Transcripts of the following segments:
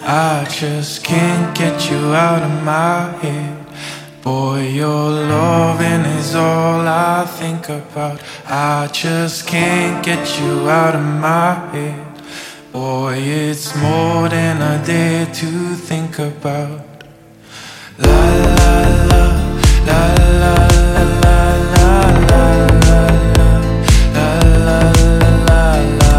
I just can't get you out of my head. Boy, your loving is all I think about. I just can't get you out of my head. Boy, it's more than I dare to think about. La la la, la la la la la la la la la la la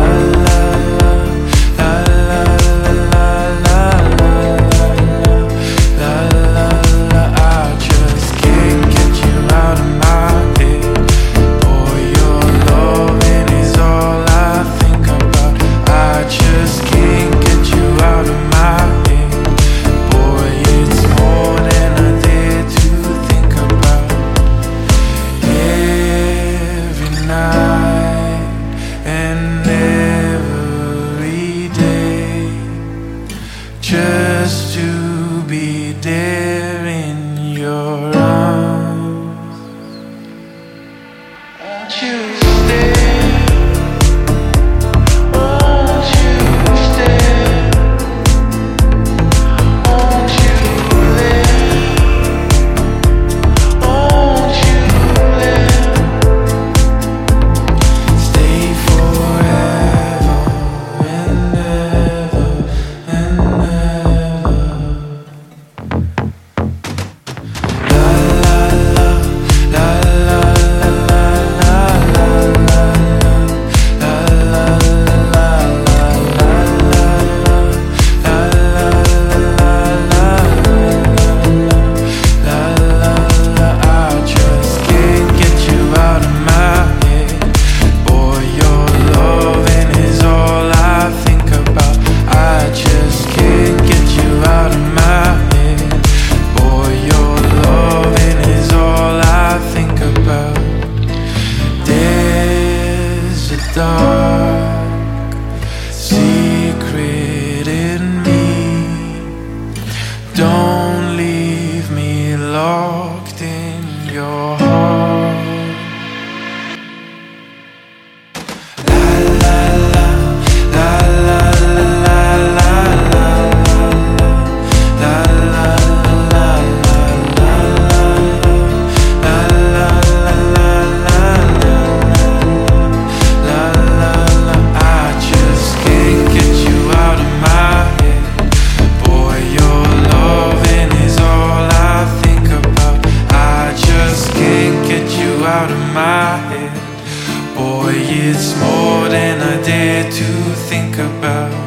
la. I just can't get you out of my head. Boy, your loving is all I think about. I just can't get you out of my head. Boy, it's more than I dare to think about. Every night and every day, just to be there in your arms. Won't you stay? Won't you stay? Won't you live? Won't you live? Stay forever and ever and ever. La la la, la la la la la la la la la I just can't get you out of my head. Boy, your loving is all I think about. I just can't get you out of my head. Boy, your loving is all I think about. There's a dark secret in me. Don't leave me locked in your heart. La la la, la la la la la la la la I just can't get you out of my head. Boy, your loving is all I think about. I just can't get you out of my head. Boy, it's more than I dare to think about.